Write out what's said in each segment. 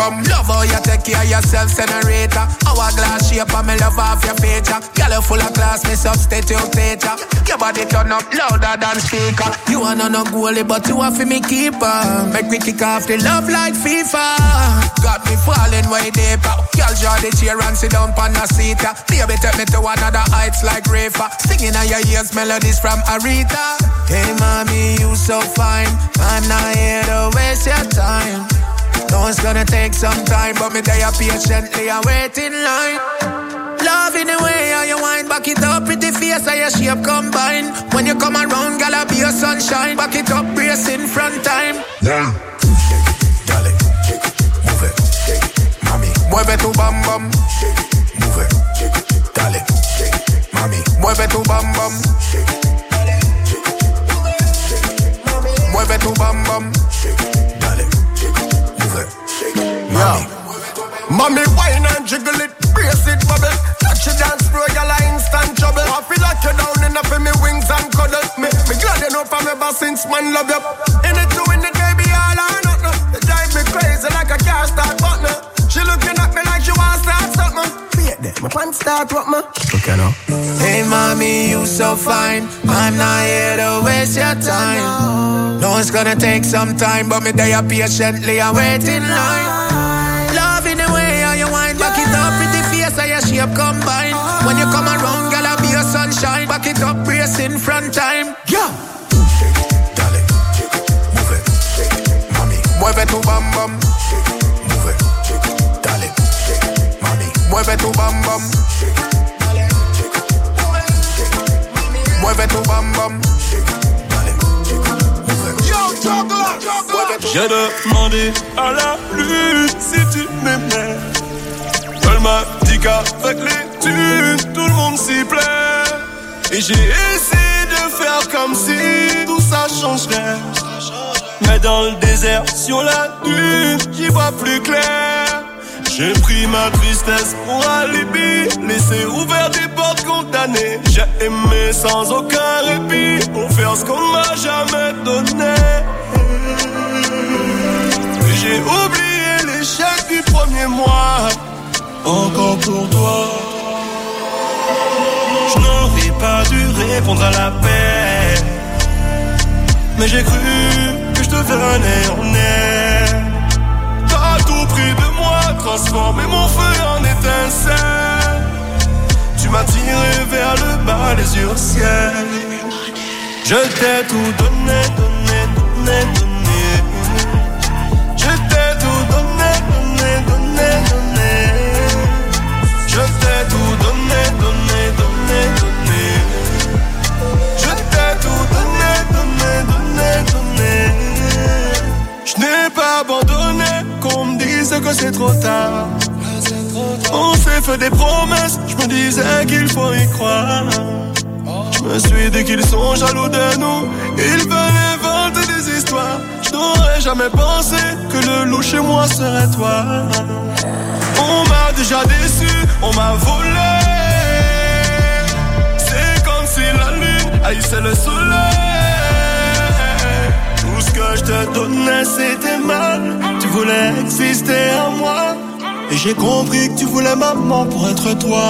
bum. Love how you take care of yourself, senator. Hourglass shape and me love off your feature. Girl, you full of class, me substitute teacher. Your body turn up louder than speaker. You are not no goalie, but you are for me keeper. Make me kick off the love like FIFA. Got me falling way deeper. Girl, draw the chair and sit down on the seat. Baby, take me to another heights like Rafa. Singing on your ears melodies from Aretha. Hey, mommy, you so fine. I'm not here to waste your time. No, it's gonna take some time, but me there patiently and wait in line. Love in the way how you wind, back it up, pretty face how your shape combine. When you come around, girl, I'll be your sunshine. Back it up, brace in front time. Yeah. Shake it, darling, shake it, move it, shake it, mommy. Mueve tu bam bam, shake it, move it, shake it, darling, shake it, mommy. Mueve tu bam bam, shake it, darling, shake it, shake it, mommy. Mueve tu bam bam, shake it, darling, shake it, move it, shake it, mommy. Mommy, wine and jiggle it, brace it, bubble. Touch it dance floor, y'all are instant trouble. I feel like you down enough in me wings and cuddle. Me glad you know from ever since man love you. In it to win it, baby, all or nothing. You drive me crazy like a car start button. She looking at me like she wants to start something. Wait there, my pants start what me? Okay now. Hey mommy, you so fine. I'm not here to waste your time. No, it's gonna take some time, but me there patiently and wait in line. Love in the way how you wind, back it up, pretty face how your shape combine. When you come around, girl, I'll be your sunshine. Back it up, brace in front time. Yeah. Shake it, darling, shake it, move it, shake it, mommy. Mueve tu bam bam, shake it, move it, shake it, darling, shake it, mommy. Mueve tu bam bam, shake it, darling, shake it, shake it, mommy. Mueve tu bam bam, shake it, darling, shake it, move it. Yo, juggle. J'ai demandé à la lune si tu m'aimais. Elle m'a dit qu'avec les thunes, tout le monde s'y plaît. Et j'ai essayé de faire comme si tout ça changerait. Mais dans le désert, sur la dune, j'y vois plus clair. J'ai pris ma tristesse pour alibi, laissé ouvert des portes condamnées. J'ai aimé sans aucun répit, pour faire ce qu'on m'a jamais donné. Et j'ai oublié l'échec du premier mois. Encore pour toi. Je n'aurais pas dû répondre à l'appel, mais j'ai cru que je devenais en air. T'as tout pris de moi, transformé mon feu en étincelle. Tu m'as tiré vers le bas, les yeux au ciel. Je t'ai tout donné, donné, donné, donné. Je t'ai tout donné, donné, donné, donné. Je t'ai tout donné, donné, donné, donné. Je t'ai tout donné, donné, donné, donné. Je n'ai pas abandonné, qu'on me dise que c'est trop tard. On s'est fait des promesses, je me disais qu'il faut y croire. Je me suis dit qu'ils sont jaloux de nous, ils veulent inventer des histoires. Je n'aurais jamais pensé que le loup chez moi serait toi. On m'a déjà déçu, on m'a volé. C'est comme si la lune haïssait le soleil. Tout ce que je te donnais c'était mal. Tu voulais exister en moi, et j'ai compris que tu voulais maman pour être toi.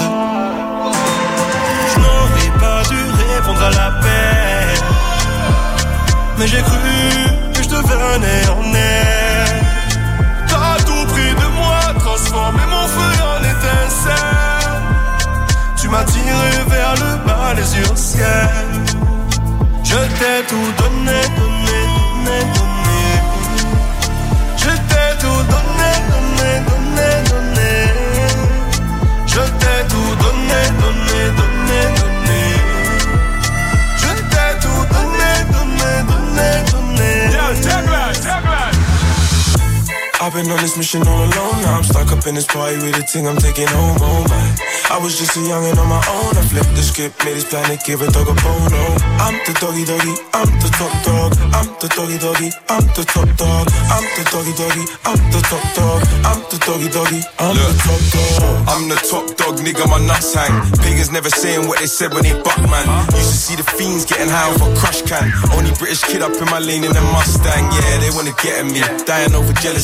Je n'aurais pas dû répondre à l'appel, mais j'ai cru que je devenais en air. T'as tout pris de moi, transformé mon feu en étincelle. Tu m'as tiré vers le bas, les yeux au ciel. Je t'ai tout donné, donné, donné, donné. Je t'ai tout donné, donné, donné, donné. Je t'ai tout donné, donné, donné, donné. Je t'ai tout donné, donné, donné, donné. Yo, check that. I've been on this mission all alone. Now I'm stuck up in this party with a thing I'm taking home, oh my. I was just a youngin' on my own. I flipped the script, made this planet, give a dog a bone, oh. I'm the doggy doggy, I'm the top dog. I'm the doggy doggy, I'm the top dog. I'm the doggy doggy, I'm the top dog. I'm the doggy doggy, I'm the top dog. I'm the top dog, nigga, my nuts hang. Pagans never saying what they said when they buck, man. Used to see the fiends getting high off a crush can. Only British kid up in my lane in a Mustang. Yeah, they wanna get at me, dying over jealousy. I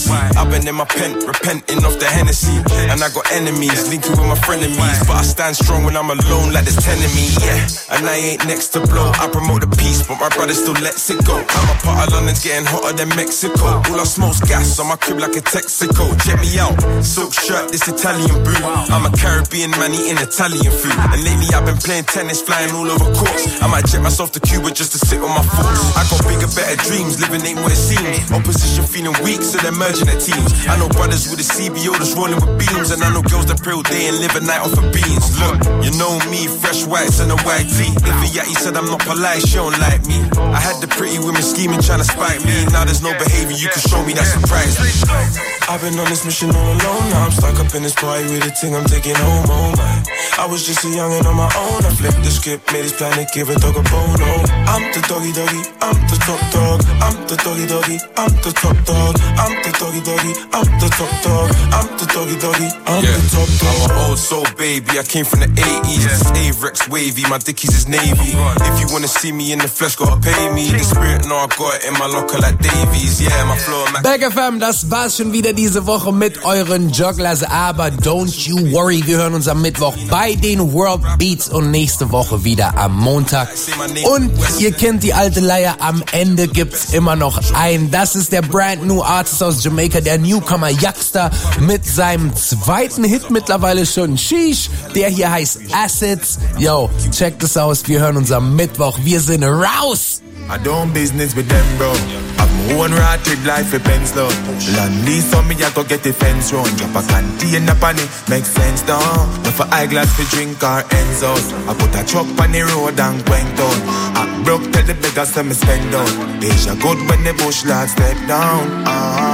I've been in my pen, repenting of the Hennessy. And I got enemies, linking with my frenemies. But I stand strong when I'm alone, like there's 10 of me, yeah. And I ain't next to blow. I promote the peace, but my brother still lets it go. I'm a part of London's getting hotter than Mexico. All I smoke's gas on my crib like a Texaco. Check me out, silk shirt, this Italian brew. I'm a Caribbean man eating Italian food. And lately I've been playing tennis, flying all over courts. I might jet myself to Cuba just to sit on my thoughts. I got bigger, better dreams, living ain't what it seems. Opposition feeling weak, so they're merging their teams. I know brothers with a CBO that's rolling with beams. And I know girls that pray all day and live a night off of beans. Look, you know me, fresh whites and a white tee. If a yatty said I'm not polite, she don't like me. I had the pretty women scheming, trying to spite me. Now there's no behavior you can show me that surprised me. I've been on this mission all alone. Now I'm stuck up in this party with a thing I'm taking home, oh my. I was just a youngin' on my own. I flipped the script, made this planet, give a dog a bone, oh. I'm the doggy doggy, I'm the top dog. I'm the doggy doggy, I'm the top dog. I'm the doggy doggy, I'm the top dog. I'm the doggy doggy, I'm the top dog. I'm an old soul baby, I came from the 80s. This Averex wavy, my dickies is navy. If you wanna see me in the flesh, gotta pay me. The spirit, no, I got it in my locker like Davies. Yeah, my flow, Back FM, das war's schon wieder diese Woche mit euren Jugglers, aber don't you worry, wir hören uns am Mittwoch bei den World Beats und nächste Woche wieder am Montag. Und ihr kennt die alte Leier, am Ende gibt's immer noch einen. Das ist der brand new Artist aus Jamaica, der Newcomer Youngster mit seinem zweiten Hit mittlerweile schon. Sheesh, der hier heißt Assets. Yo, checkt es aus, wir hören uns am Mittwoch. Wir sind raus! I don't business with them, bro. I've my own rotted life for pens, love. Land lease on me, I go get the fence round. Drop a container pan it, makes sense, down. Not for eyeglass for drink or ends out. I put a truck on the road and went down. I broke, tell the beggars to me spend down. Asia good when the bush lads step down.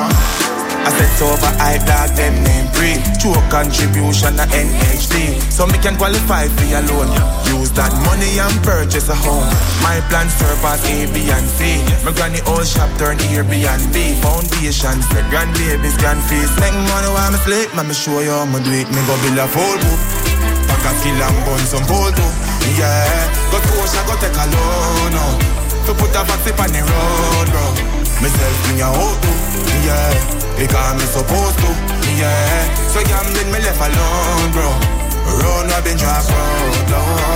I set over high dog, them name free. True contribution to NHD. So me can qualify for your loan. Use that money and purchase a home. My plan surpass A, B and C. My granny old shop turn Airbnb. Foundation set grandbabies can feast. Make money while me sleep, man me show you how me do it. Me go build a full book. Pack a skill and bun some pole too. Yeah, go to ocean, go take a loan out. To put a vaccine on the road, bro. Myself bring a hoe too. Yeah. Because me supposed to, yeah. So gambling me left alone, bro. Run up and drop road,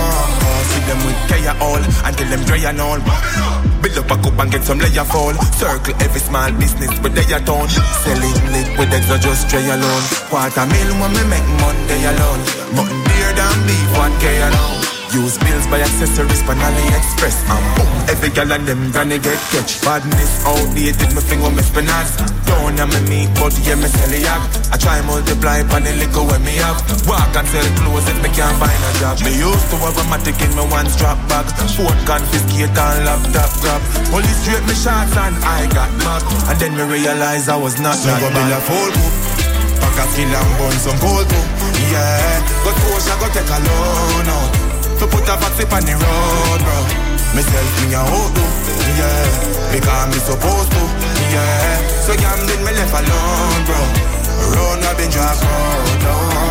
see them with care all until them dry and all. Build up a cup and get some layer fall. Circle every small business with their tone. Selling liquid eggs or just tray alone. $250,000 when me make Monday alone. Mutton beer than beef, what care alone. Use bills by accessories for AliExpress. Boom, every gal and them gonna get catch. Badness outdated, me finger me spinners. Don't have me meat, but yeah, me sell it up. I try multiply on the liquor when me have. Walk and sell clothes if me can't find a job. Me used to have a matic in me one strap bag. Phone confiscate and laptop grab. Police straight me shots and I got mad. And then me realize I was not so that bad. A full book. Pack a skill and bun some gold too. Yeah, go to ocean, go take a loan out. To put a vaccine on the road, bro. Myself me a hoe too, yeah. Because me supposed to, yeah. So gambling me left alone, bro. Run up and drop road,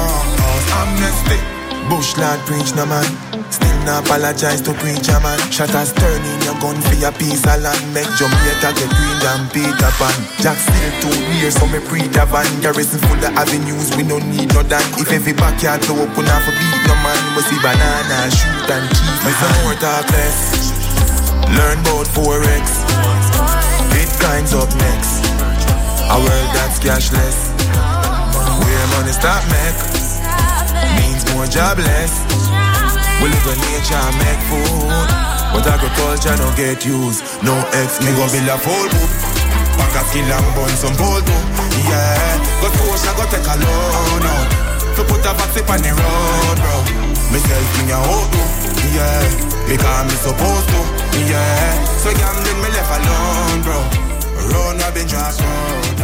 amnesty. Bush lad preach no man. Still not apologize to preacher man. Shatters turn in your gun for your piece of land. Make Jamaica get green than Peter Pan. Jack still 2 years so me pre-the van. Garrison full of avenues, we don't need no dan. If every backyard to open up a beat no man. We see banana, shoot and cheese. Make some more talk less. Learn about Forex. Bitcoin's up next. A world that's cashless. Where money stop make means more jobless. We live in nature and make food, but agriculture no get used. No X, me gon' build a full book. Pack a skill and bun some gold too. Yeah, go to ocean, go take a loan out. To put a vaccine on the road, bro. Myself bring a hoe too. Yeah, because me supposed to. Yeah, so gambling me left alone, bro. Run up and drop road.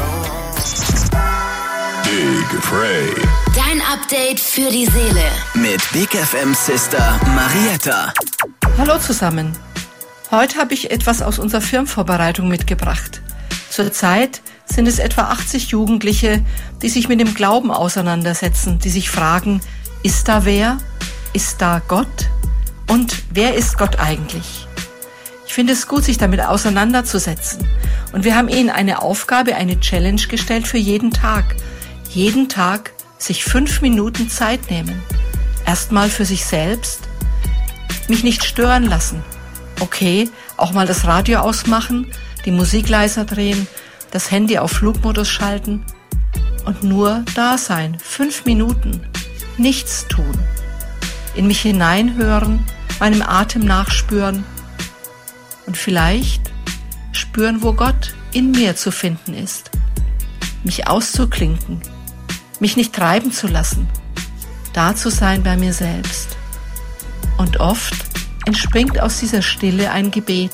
Big Pray. Dein Update für die Seele. Mit Big FM Sister Marietta. Hallo zusammen. Heute habe ich etwas aus unserer Firmenvorbereitung mitgebracht. Zurzeit sind es etwa 80 Jugendliche, die sich mit dem Glauben auseinandersetzen, die sich fragen, ist da wer? Ist da Gott? Und wer ist Gott eigentlich? Ich finde es gut, sich damit auseinanderzusetzen. Und wir haben ihnen eine Aufgabe, eine Challenge gestellt für jeden Tag. Jeden Tag sich 5 Minuten Zeit nehmen. Erstmal für sich selbst. Mich nicht stören lassen. Okay, auch mal das Radio ausmachen, die Musik leiser drehen, das Handy auf Flugmodus schalten und nur da sein. 5 Minuten. Nichts tun. In mich hineinhören, meinem Atem nachspüren und vielleicht spüren, wo Gott in mir zu finden ist. Mich auszuklinken, mich nicht treiben zu lassen, da zu sein bei mir selbst. Und oft entspringt aus dieser Stille ein Gebet.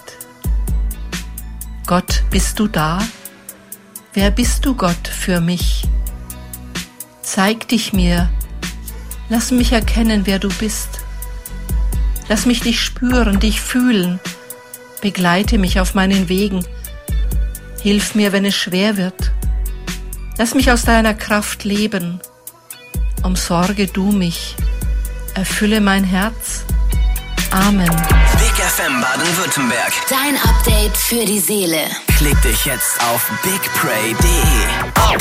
Gott, bist du da? Wer bist du, Gott, für mich? Zeig dich mir. Lass mich erkennen, wer du bist. Lass mich dich spüren, dich fühlen. Begleite mich auf meinen Wegen. Hilf mir, wenn es schwer wird. Lass mich aus deiner Kraft leben. Umsorge du mich. Erfülle mein Herz. Amen. Big FM Baden-Württemberg. Dein Update für die Seele. Klick dich jetzt auf bigpray.de.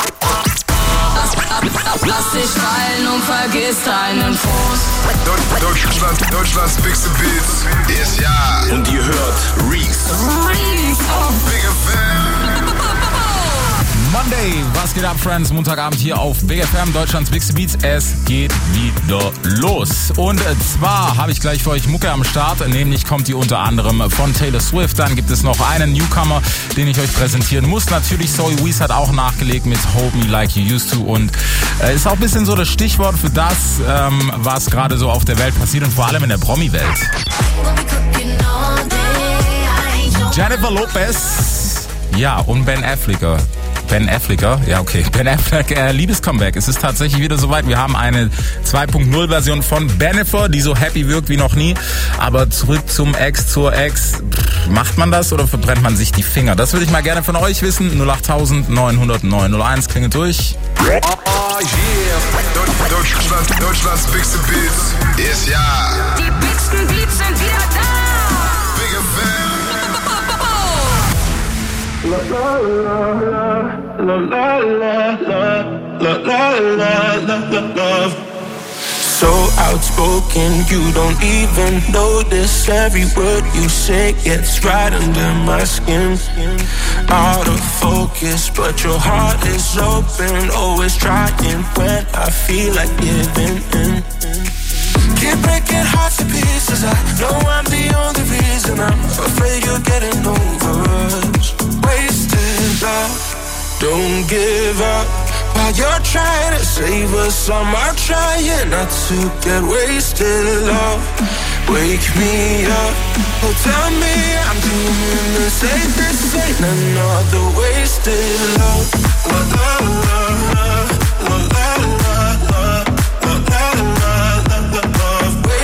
Lass dich fallen und vergiss deinen Fuß. Deutschlands Big Beats ist ja. Und ihr hört Reese auf Big FM. Monday, was geht ab, Friends? Montagabend hier auf Big FM, Deutschlands Big Beats. Es geht wieder los. Und zwar habe ich gleich für euch Mucke am Start. Nämlich kommt die unter anderem von Taylor Swift. Dann gibt es noch einen Newcomer, den ich euch präsentieren muss. Natürlich Zoe Wees hat auch nachgelegt mit Hold Me Like You Used To. Und ist auch ein bisschen so das Stichwort für das, was gerade so auf der Welt passiert und vor allem in der Promi-Welt. Jennifer Lopez, ja, und Ben Affleck, ja okay, Ben Affleck, Liebescomeback. Es ist tatsächlich wieder soweit. Wir haben eine 2.0-Version von Bennifer, die so happy wirkt wie noch nie. Aber zurück zum Ex, zur Ex. Macht man das oder verbrennt man sich die Finger? Das würde ich mal gerne von euch wissen. 08000 900 901, klingelt durch. Oh yeah, Deutschlands Big Beats ist ja. Die bigsten Beats sind wieder da. Big FM. La la la la la la la la la la. So outspoken, you don't even notice. Every word you say gets right under my skin. Out of focus, but your heart is open. Always trying when I feel like giving in. Keep breaking hearts to pieces. I know I'm the only reason. I'm afraid you're getting over us. Wasted love, don't give up. While you're trying to save us, I'm out trying not to get wasted love. Wake me up, oh tell me I'm doing the safest. Ain't another wasted